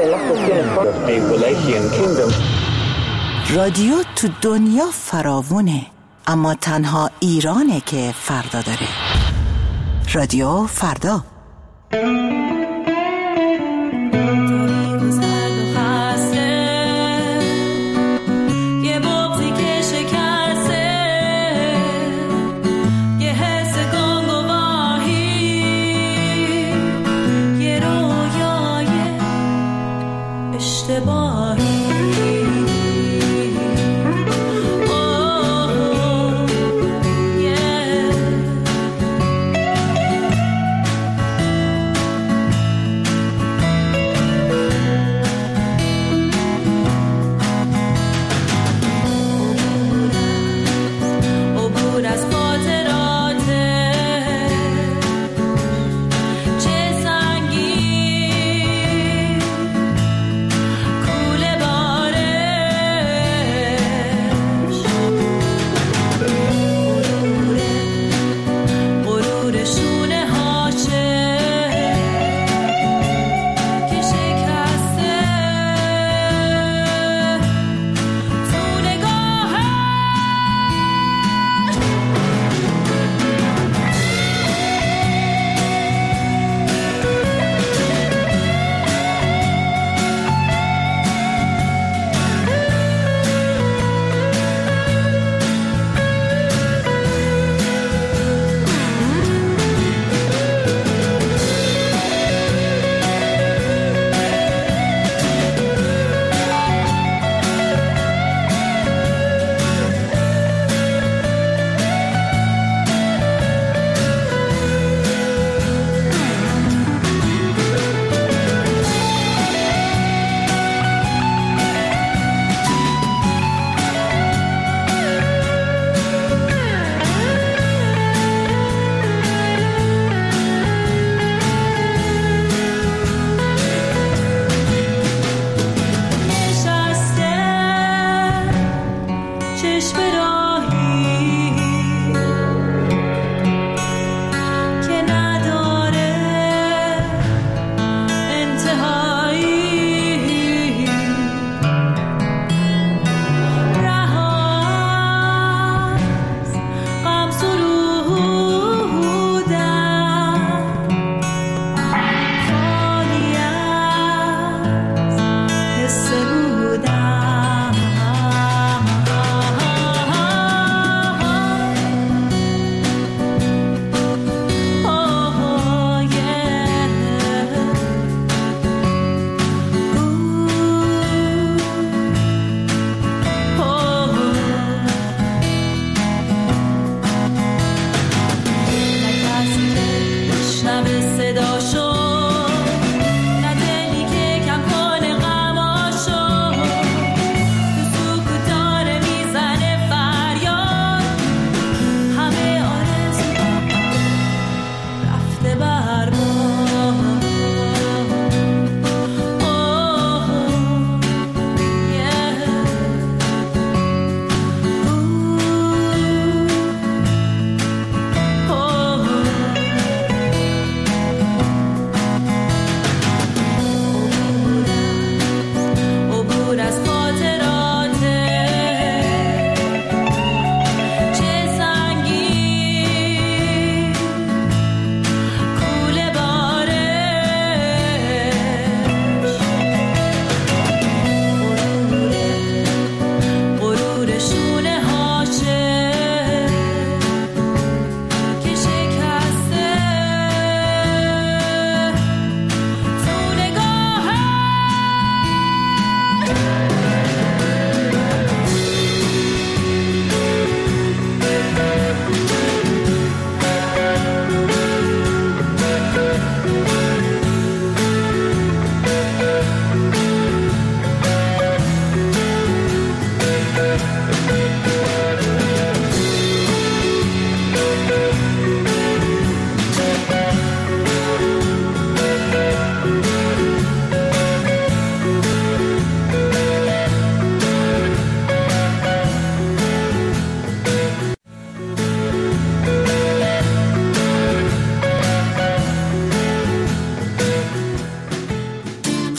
رادیو تو دنیا فراوونه، اما تنها ایرانه که فردا داره. رادیو فردا.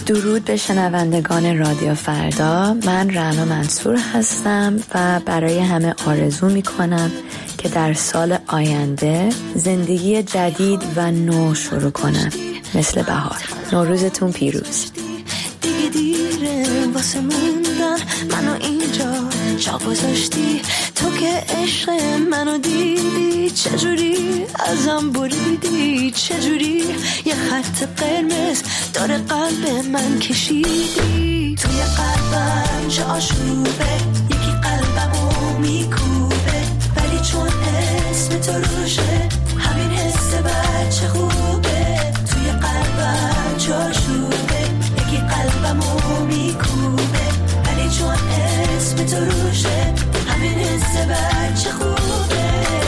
درود به شنوندگان رادیو فردا. من رعنا منصور هستم و برای همه آرزو میکنم که در سال آینده زندگی جدید و نو شروع کنن مثل بهار. نوروزتون پیروز. دیگه دیره واسه موندن منو اینجا جا گذاشتی، تو که عشق منو دیدی چجوری ازم بریدی، چجوری یه خط قرمز داره قلب من کشیدی. توی قلبم چه آشوبه، یکی قلبمو میکوبه، ولی چون اسم تو روشه همین حس بچه خوبه. توی قلبم چه آشوبه، یکی قلبمو میکوبه، ولی چون اسم تو روشه همین حس بچه خوبه.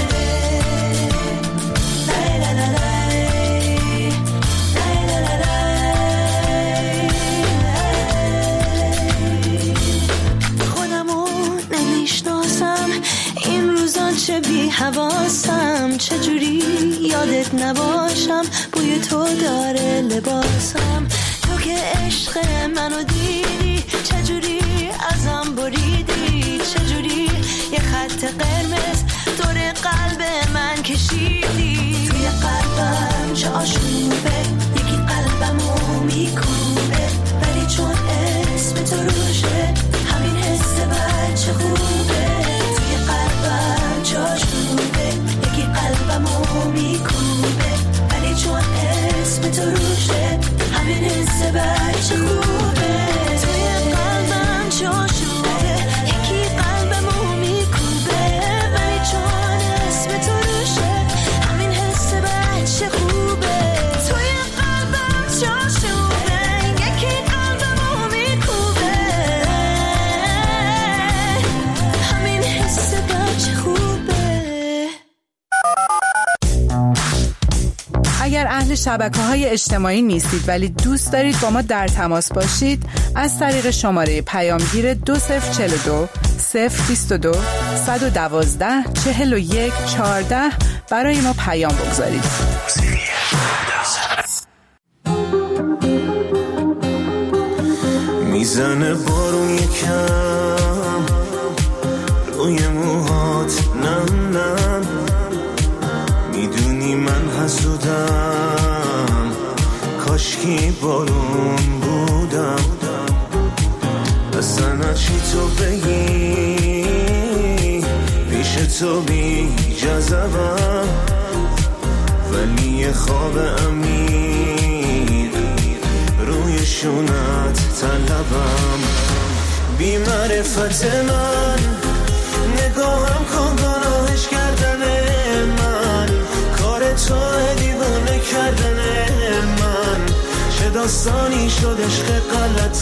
خودمو نمیشناسم این روزا، چه بی حواسم، چجوری یادت نباشم، بوی تو داره لباسم. تو که عشق منو دیدی چجوری ازم بریدی، چجوری یه خط قرمز دور قلب من کشیدی. توی قلبم چه آشوبه، یکی قلبمو میکوبه، ولی چون اسم تو روشه همین حس بچه خوبه. توی قلبم چه آشوبه، یکی قلبمو میکوبه، ولی چون اسم تو روشه همین حس بچه خوبه. توی قلبم چه آشوبه، یکی قلبمو میکوبه، ولی چون اسم تو روشه همین حس بچه خوبه. توی قلبم چه آشوبه، یکی قلبمو میکوبه، همین حس بچه خوبه. اگر اهل شبکه‌های اجتماعی نیستید ولی دوست دارید با ما در تماس باشید، از طریق شماره پیامگیر 2042 022 112 41 14 برای ما پیام بگذارید. میزنه بارون یکم روی موهات، نم نم میدونی من حسودم، کاشکی بارون بودم. اصلا چی تو بگی پیش تو بی جذبم، ولی یه خواب امیر روی شونت طلبم. بی معرفت من نگاهم کن گناهش کردن من، کار تو دیوانه کردن من، چه داستانی شد عشق غلط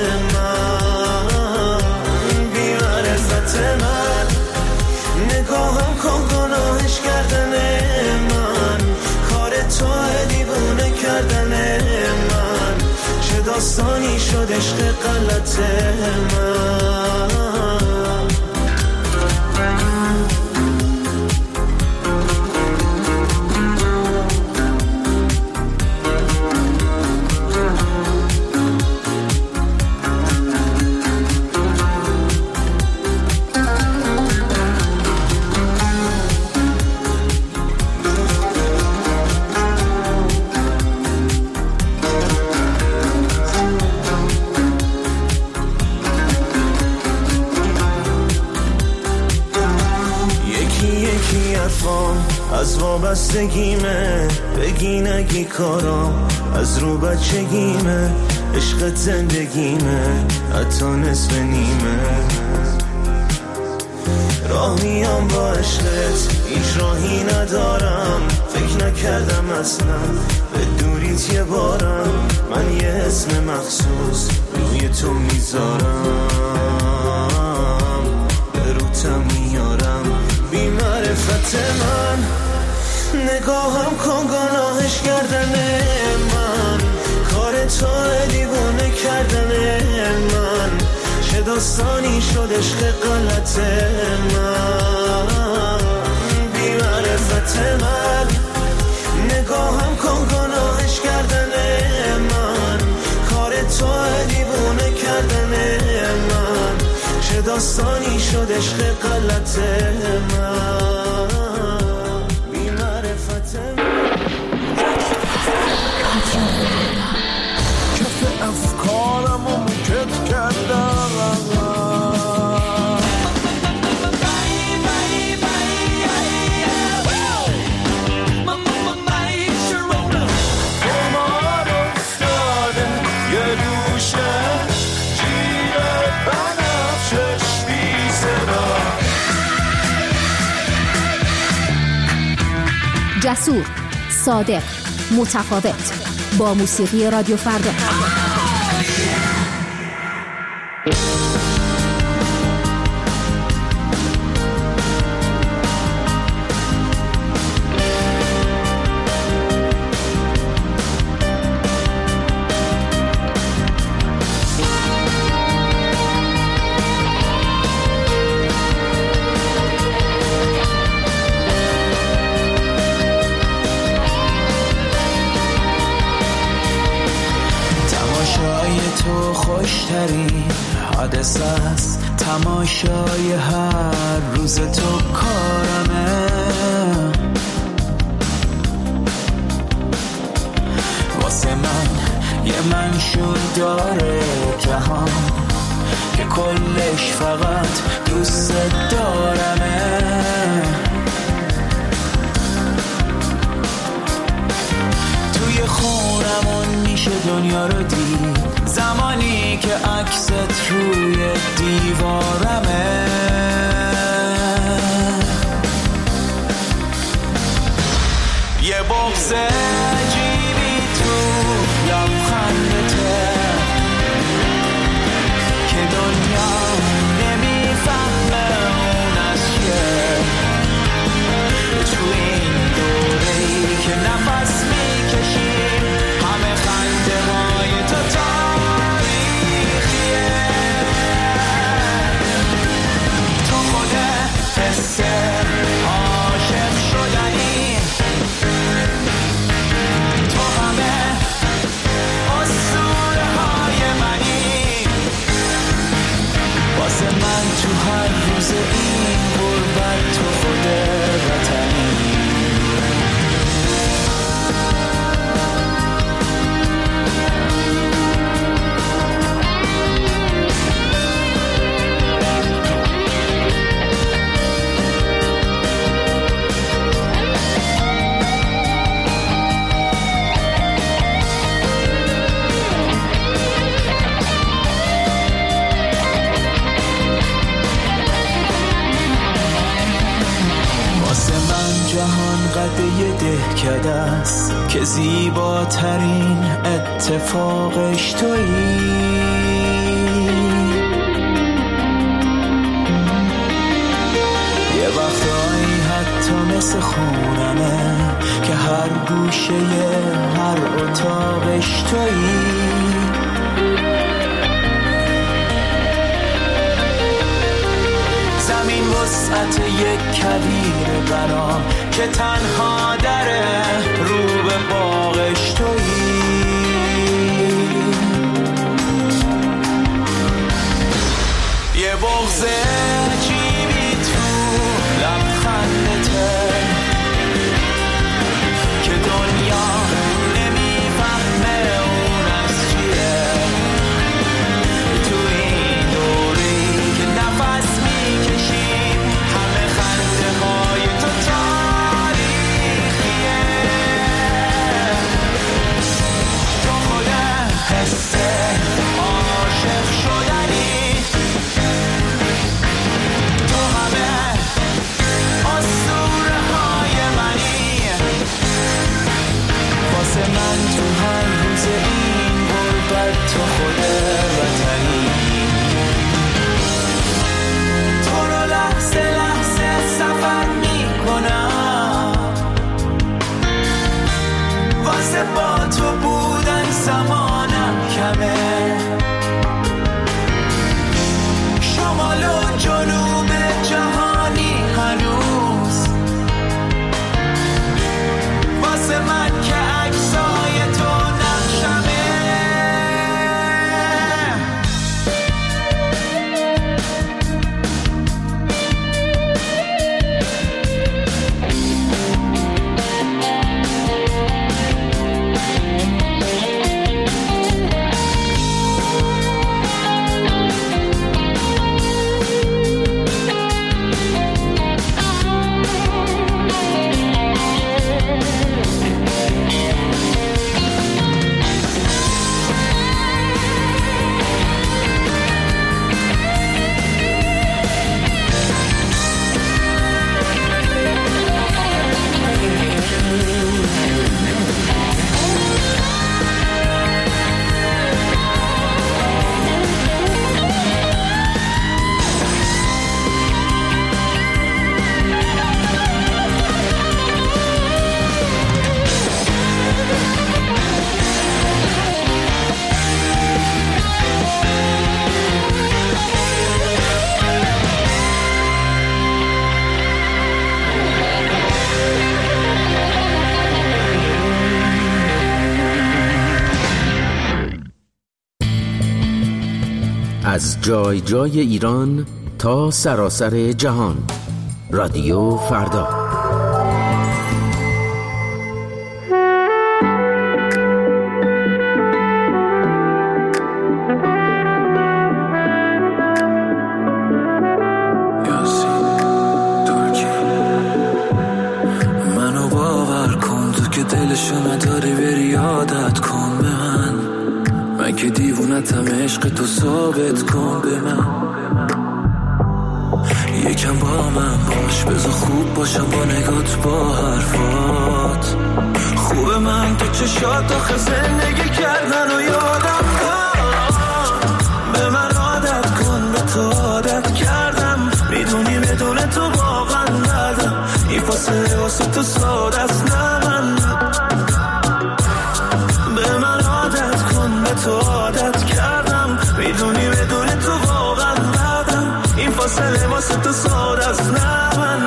من. بی معرفت من نگاهم کن گناهش کردن من، کار تو دیوانه کردن من، چه داستانی شد عشق غلط من. از وابستگیمه، بگی نگی کارام از رو بچگیمه، عشق زندگیمه حتی نصف نیمه. راه میام با عشقت، هیچ راهی ندارم، فکر نکردم اصلا به دوریت یه بارم، من یه اسم مخصوص روی تو میذارم، به روتم میارم. بی معرفت من نگاهم کن گناهش کردن من، کار تو دیوانه کردن من، چه داستانی شد عشق غلط من. بی معرفت من نگاهم کن گناهش کردن من، کار تو آسانی شد عشق غلط من بی معرفت کف افکارم رو مکت کردم جسور، صادق، متفاوت، با موسیقی رادیو فردا. حادثه است تماشای هر روز تو کارمه واسه من یه منشور داره جهان که کلش فقط دوست دارمه توی خونمون میشه دنیا رو دید زمانی که عکست روی دیوارمه یه بغض عجیبی تو لبخندته که دنیا نمیفهمه اون از چیه تو این دوره‌ای که نفس میکشیم همه خنده های تو عاشق شدنی تو همه اسطوره های منی واسه من تو هر روز این غربت تو خود وطنی قده دهکده است که زیباترین اتفاقش تویی یه وقتایی حتی مثل خونمه که هر گوشه هر اتاقش تویی زمین وسعت یک کویر برام که تنها دره رو به باغش تویی یه بغض عجیبی تو لبخندته که دنیا نمیفهمه اون از چیه تو این دوری که نفس میکشیم همه خنده های تو تاریخیه تو خودم حس عاشق شدنی تو همه اسطوره های منی واسه من تو هر روز این غربت تو خود وطنی تو رو لحظه لحظه سفر میکنم واسه با تو بودن زمانم کمه شمال و جنوب جهانی هنوز واسه من که عکسای تو نقشمه از جای جای ایران تا سراسر جهان. رادیو فردا. منو باور کن تو که دلشو نداری بری عادت کن به من که دیوونتم عشق تو ثابت کن به من یکم با من باش بذار خوب باشم با نگات با حرفات خوبه من تو چشات آخه زندگی کردن و یادم به من عادت کن به تو عادت کردم میدونی بدون تو واقعا ندم این فاصله واسه تو ساده است نه من به من عادت کن به تو عادت کردم میدونی بدون تو واقعا ندم این فاصله واسه تو ساده است نه من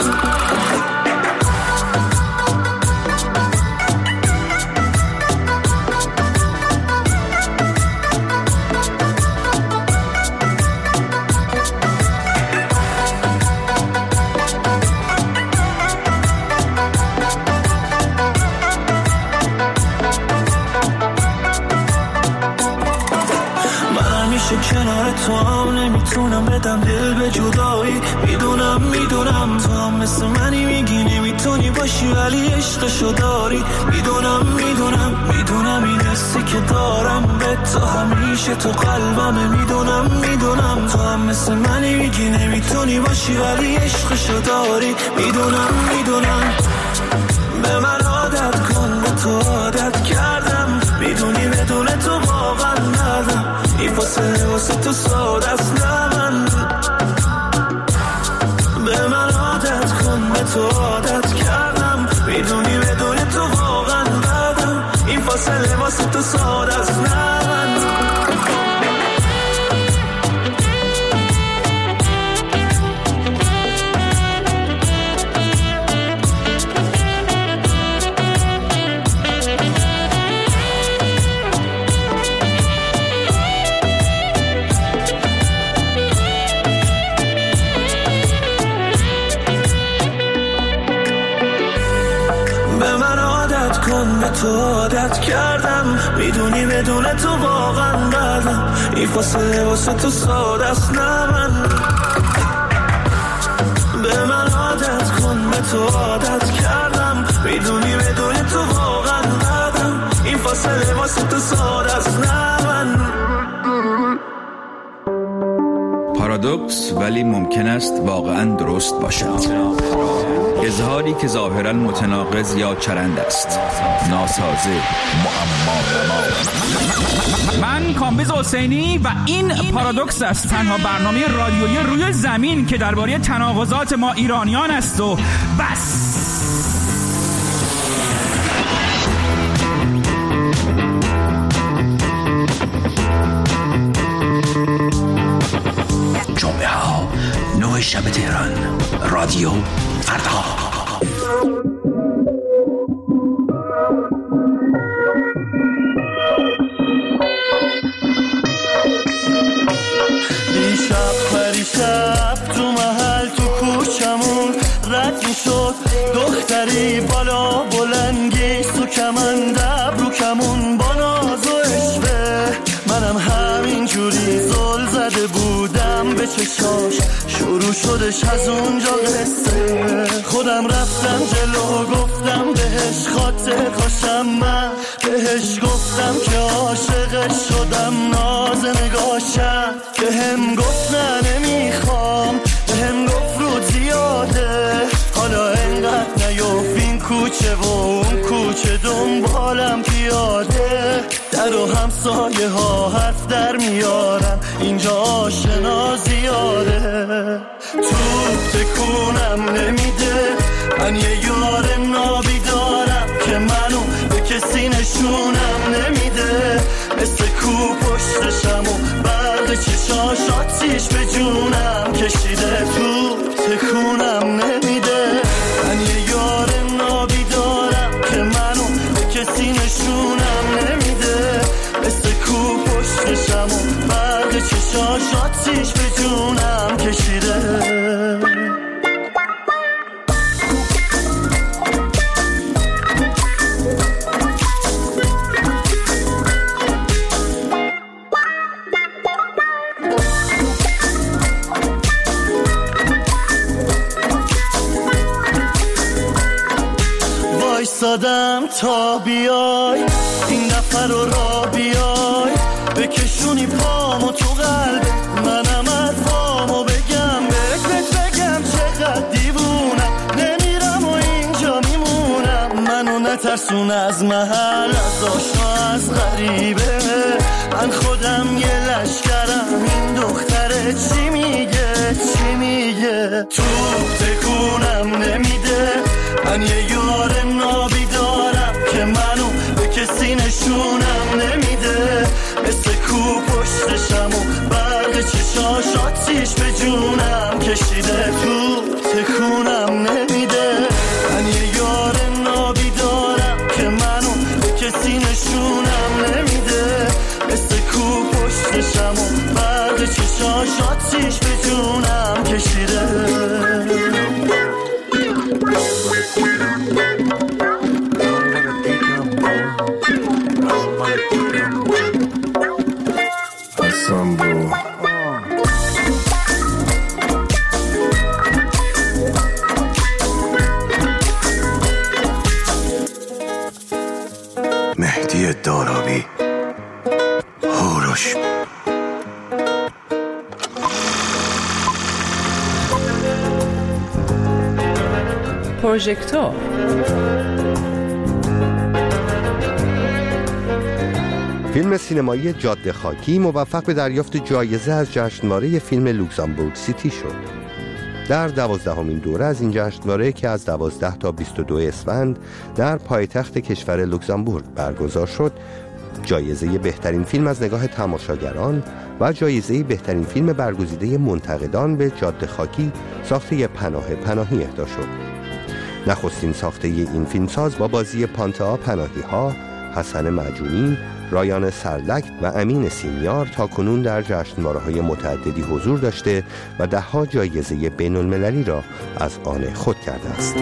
کنار تو هم نمیتونم بدم دل به جدایی میدونم تو هم مثل منی میگی نمیتونی باشی ولی عشقشو داری میدونم این حسی که دارم به تو همیشه تو قلبمه میدونم تو هم مثل منی میگی نمیتونی باشی ولی عشقشو داری میدونم به من عادت کن به تو عادت کردم میدونی بدون تو واقعا ندم این فاصله واسه تو ساده است نه من به من عادت کن به تو عادت کردم میدونی بدون تو واقعا ندم این فاصله واسه تو ساده است نه من تو عادت کردم میدونی بدون تو واقعا ندم این فاصله واسه تو ساده است نه من به من عادت کن به تو عادت کردم میدونی بدون تو واقعا ندم این فاصله واسه تو ساده است نه من پارادوکس ولی ممکن است واقعا درست باشد. اظهاری که ظاهرا متناقض یا چرند است، ناسازه، معما. من کامبیز حسینی و این پارادوکس است، تنها برنامه رادیویی روی زمین که درباره تناقضات ما ایرانیان است و بس. جمعه ها 9 شب تهران. رادیو فردا. دیشب تو محل تو کوچمون رد می شد دختری بالا بلنگی سو کمند ابرو کمون با ناز و عشوه منم همین جوری زل زده بودم به چشاش شروع شدش از اونجا قصه خودم رفتم جلو گفتم بهش خاطر خوشم من بهش گفتم که عاشقش شدم ناز نگاشم که هم گفت نه نمیخوام به هم گفت رو زیاده حالا انقدر نیوف این کوچه و اون کوچه دنبالم پیاده در و همسایه ها حرف در میارن اینجا آشنا زیاده تو تکونم نمیده من یه یار نابی دارم که منو به کسی نشونم نمیده مثل کو پشتشم و برق چشاش آتیش به جونم کشیده تو تکونم نمیده من یه یار نابی دارم که منو به کسی نشونم نمیده مثل کو پشتشم و برق چشاش آتیش آتیش به جونم کشیده. وایسادم تا بیای این دفعه رو را بیای، بکشونی پامو تو قلب منم حرفامو بگم، بگم چقدر دیوونم، نمیرم و اینجا میمونم. منو نترسون از محل، از آشنا از غریبه، من خودم یه لشکرم، این دختره چی میگه چی میگه. تو تکونم نمیده، من یه یار نابی دارم که منو به کسی نشونم نمیده، مثل کو پشتشم و برق چشاش آتیش به جونم کشیده. تو تکونم نمیده، من یه یار نابی دارم که منو به کسی نشونم نمیده، مثل کو پشتشم و برق چشاش آتیش به جونم کشیده. مهدی دارابی، هوروش. پروژکتور. فیلم سینمایی جاده خاکی موفق به دریافت جایزه از جشنواره فیلم لوکزامبورگ سیتی شد. در 12مین دوره از این جشنواره که از 12 تا 22 اسفند در پایتخت کشور لوکزامبورگ برگزار شد، جایزه بهترین فیلم از نگاه تماشاگران و جایزه بهترین فیلم برگزیده منتقدان به جاده خاکی ساخته پناهی اهدا شد. نخستین ساخته این فیلمساز با بازی پانتا پناهی ها، حسن معجونی، رایان سرلک و امین سیمیار تا کنون در جشنواره‌های متعددی حضور داشته و ده‌ها جایزه بین‌المللی را از آن خود کرده است.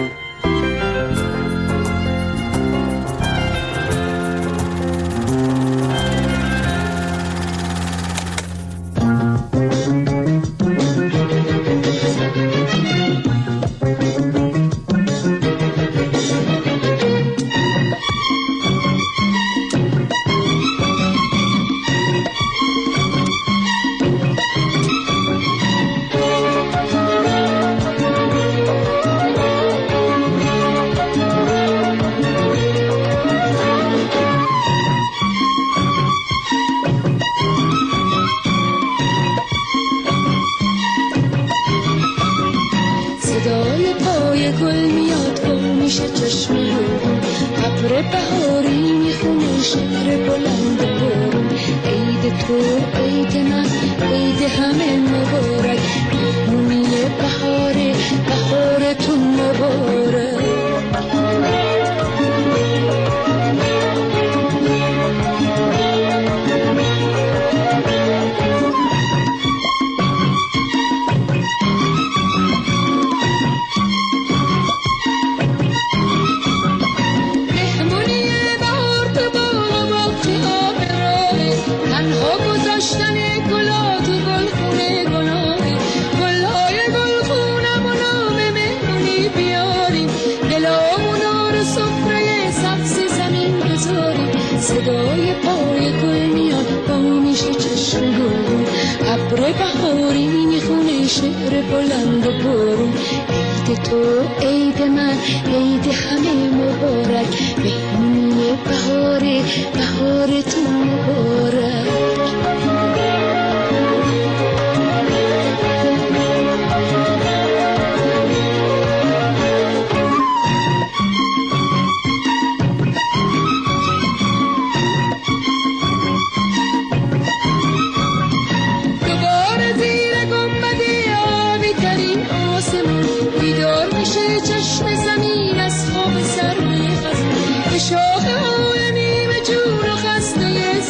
شاخه های نیمه جون و خسته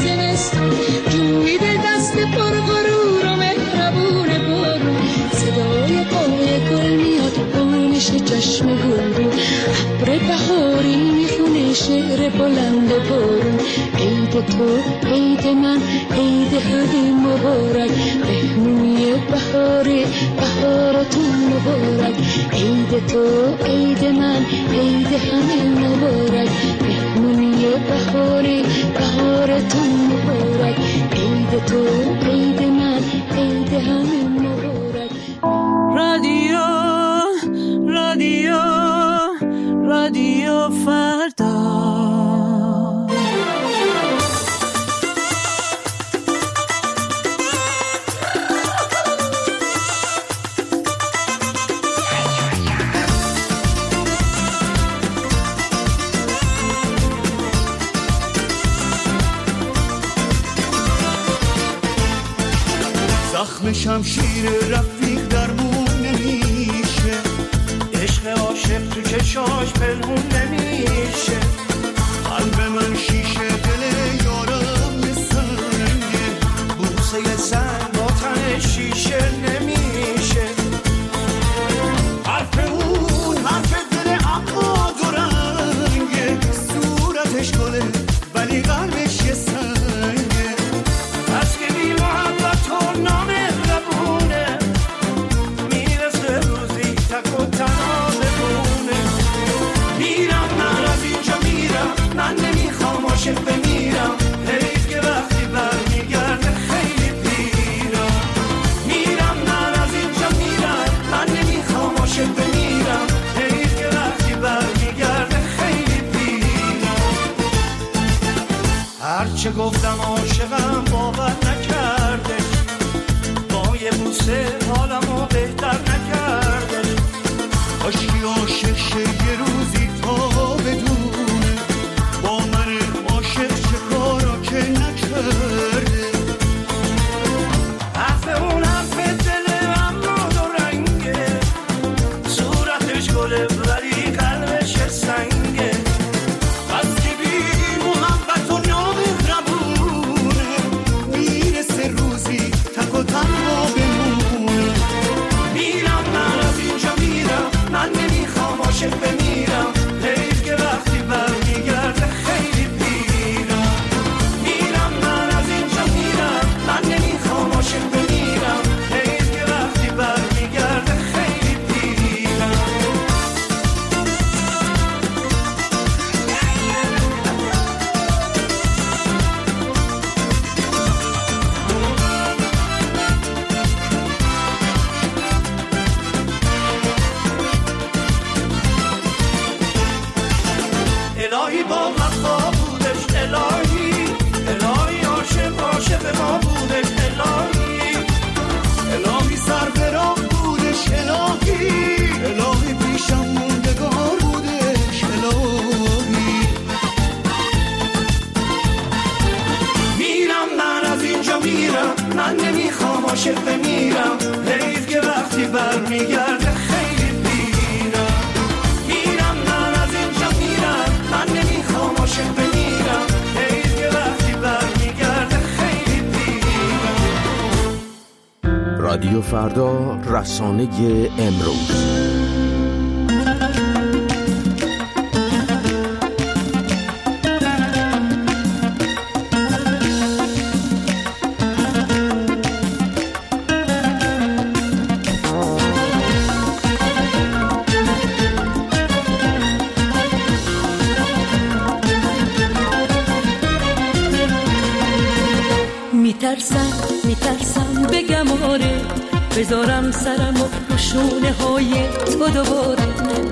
بلند بارون. عید تو عید من عید همه مبارک، مهمونی بهاره بهارتون مبارک. عید تو عید من عید همه مبارک، مهمونی بهاره بهارتون مبارک. عید تو عید من عید همه مبارک. رادیو رادیو رادیو فردا. زخم شمشیر رفیق درمون نمیشه، عشق عاشق تو چشاش پنهون نمیشه. قلب من شیشه دل یارم سنگه، بوسه سنگ با تن شیشه نمیشه. حرف اون حرف دل اما دو رنگه، صورتش گله ولی قلبش یه سنگه. از که بی محبت و نامهربونه، میرسه روزی تک و تنها بمونه. میرم من از اینجا میرم، من نمیخوام عاشق بمیرم، حیف که وقتی برمیگرده خیلی پیرم. میرم من از اینجا میرم، من نمیخوام عاشق بمیرم، حیف که وقتی برمیگرده خیلی پیرم. هرچه گفتم عاشقم باور نکردش، با یه بوسه حالمو بهتر نکردش. کاشکی عاشق شه یه روزی تا بدونه، با من عاشق چه کارا که نکرده. حرف اون حرف دل اما دو رنگه، صورتش گله ولی قلبش سنگه. از که بی محبت و نامهربونه، میرسه روزی تک و تنها بمونه. میرم من از اینجا میرم، من نمیخوام عاشق بمیرم، حیف که وقتی برمیگرده خیلی پیرم. میرم من از اینجا میرم، من نمیخوام عاشق بمیرم، حیف که وقتی برمیگرده خیلی پیرم. الهی با وفا بودش، الهی الهی عاشق ما بودش، الهی الهی سر به راه بودش، الهی الهی پیشم موندگار بودش، الهی. میرم من از اینجا میرم، من نمیخوام عاشق بمیرم، حیف که وقتی برمیگرده خیلی پیرم. میرم من از اینجا میرم، من نمیخوام عاشق بمیرم، حیف که وقتی برمیگرده خیلی پیرم. رادیو فردا، رسانه امروز. میترسم بگم آره، بذارم سرمو رو شونه های تو دوباره.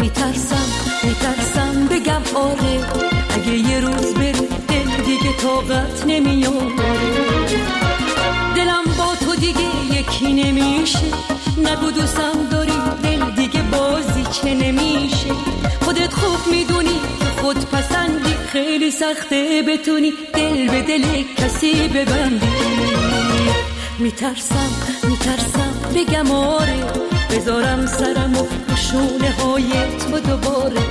میترسم بگم آره، اگه یه روز بری دل دیگه طاقت نمیاره. دلم با تو دیگه یکی نمیشه، نگو دوستم داری دل دیگه بازی چه نمیشه. خودت خوب میدونی خود پسندی، خیلی سخته بتونی دل به دل کسی ببندی. میترسم بگم آره، بذارم سرمو رو شونه های تو دوباره.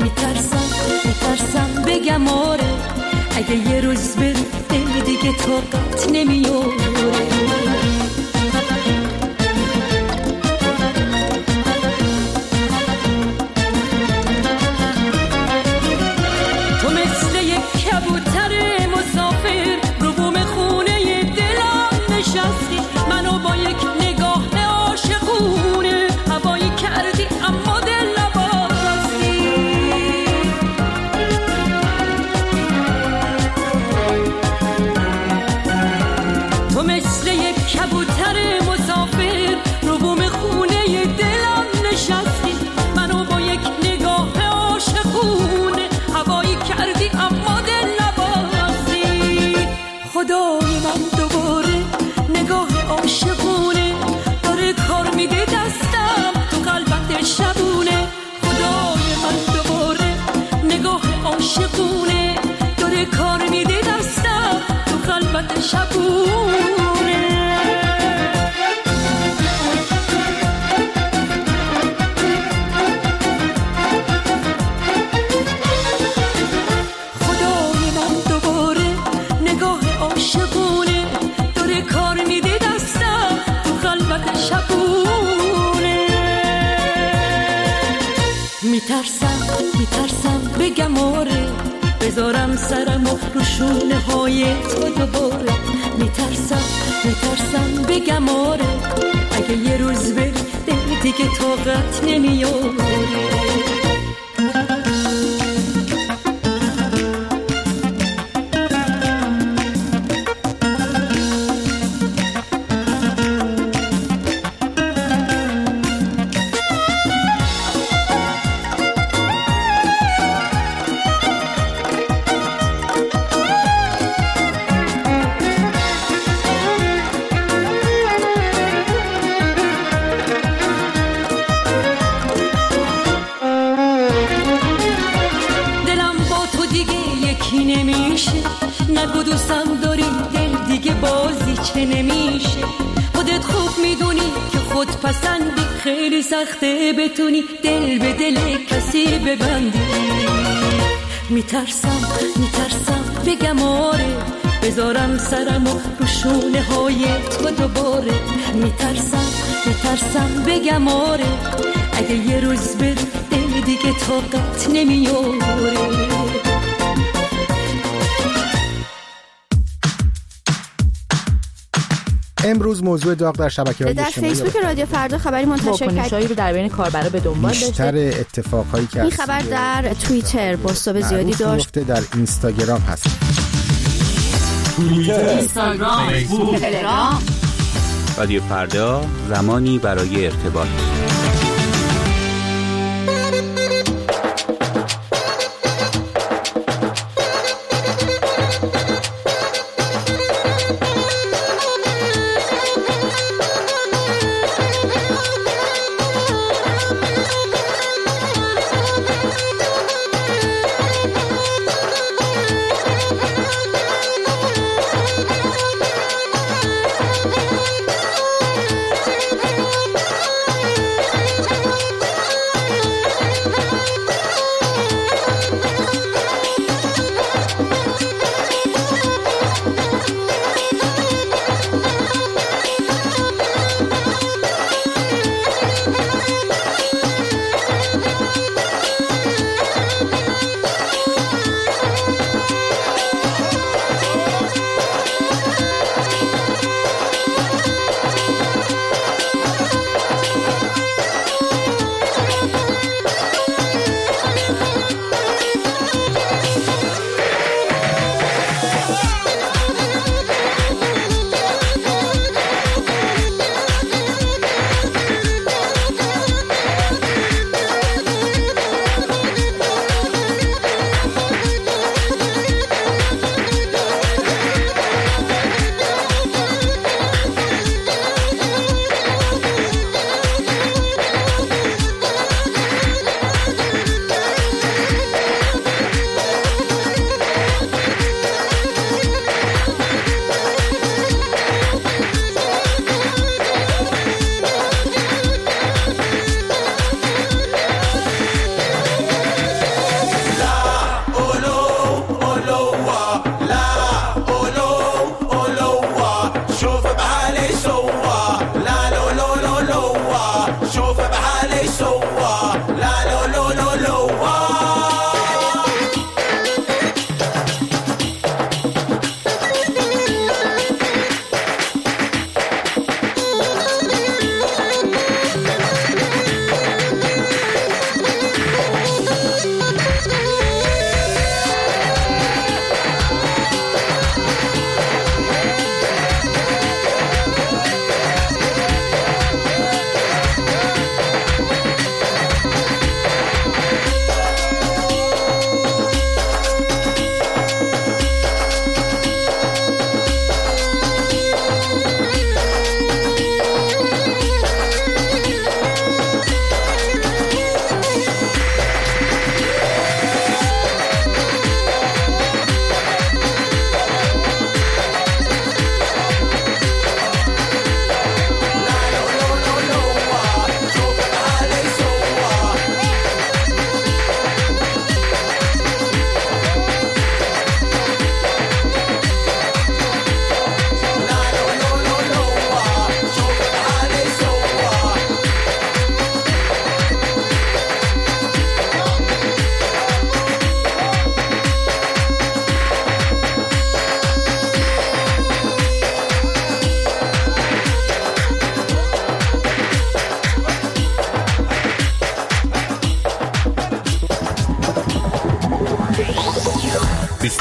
میترسم بگم آره، اگه یه روز بری دل دیگه طاقت نمیاره. تو مثل یه خدای من دوباره نگاه عاشقونه داره کار میده دستم تو قلبت شبونه. خدای من دوباره نگاه عاشقونه داره کار میده دستم تو قلبت شبونه. میترسم بگم آره بذارم سرم رو شونه های تو دوباره. میترسم بگم آره اگه یه روز بری دل دیگه طاقت نمیاره. نگو دوستم داری دل دیگه بازی چه نمیشه. خودت خوب میدونی که خود پسندی خیلی سخته بتونی دل به دل کسی ببندی. میترسم بگم آره بذارم سرم رو شونه های تو دوباره. میترسم بگم آره اگه یه روز بری دل دیگه طاقت نمیاره. امروز موضوع داغ در شبکه‌های اجتماعی در فیسبوک رادیو فردا خبری منتشر واکنش‌هایی رو در بین کاربرا به دنبال داشته. بیشتر اتفاقایی که این خبر در توییتر بازتاب زیادی داشت. در اینستاگرام هست. توییتر، اینستاگرام، فیسبوک، تلگرام. رادیو فردا زمانی برای ارتباط.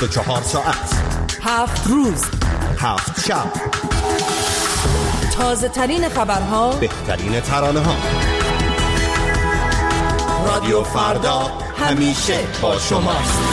24 ساعت 7 روز 7 شب، تازه ترین خبرها، بهترین ترانه ها. رادیو فردا همیشه با شماست.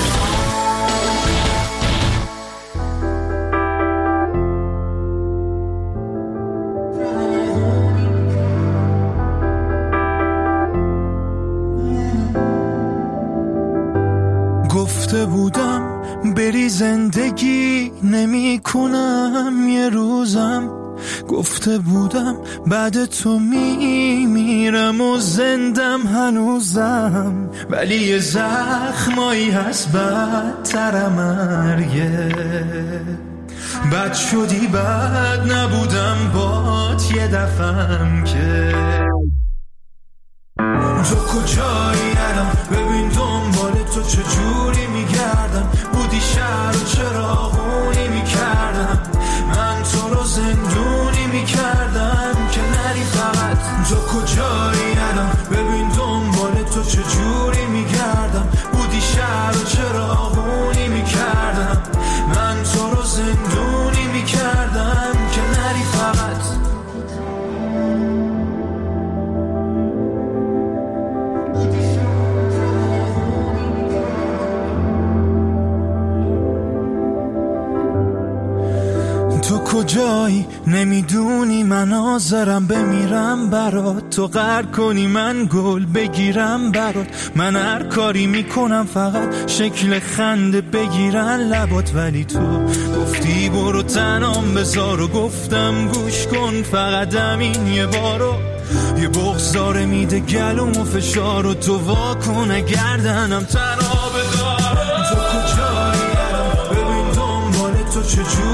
گفته بودم بری زندگی نمی کنم یه روزم، گفته بودم بعد تو میمیرم و زندم هنوزم، ولی یه زخمایی هست بدتر مرگه. بد شدی بد نبودم بات یه دفعم که تو کجایی الان، ببین دنبال تو چجوری میگردم، بودی شهر و چراغونی میکردم، من تو رو زندونی میکردم که نری فقط. تو کجایی الان، ببین دنبال تو چجوری میگردم، بودی شهر و چراغونی میکردم، من تو رو زندونی میکردم که نری فقط. تو کجایی نمیدونی من حاضرم بمیرم برات، تو غر کنی من گل بگیرم برات، من هر کاری میکنم فقط شکل خنده بگیرن لبات، ولی تو گفتی برو تنام بذار و گفتم گوش کن فقط همین یه بارو، یه بغضاره میده گلوم و فشار و تو واکن گردنم تنها بدار. تو کجایی الان، ببین دنبال تو چجور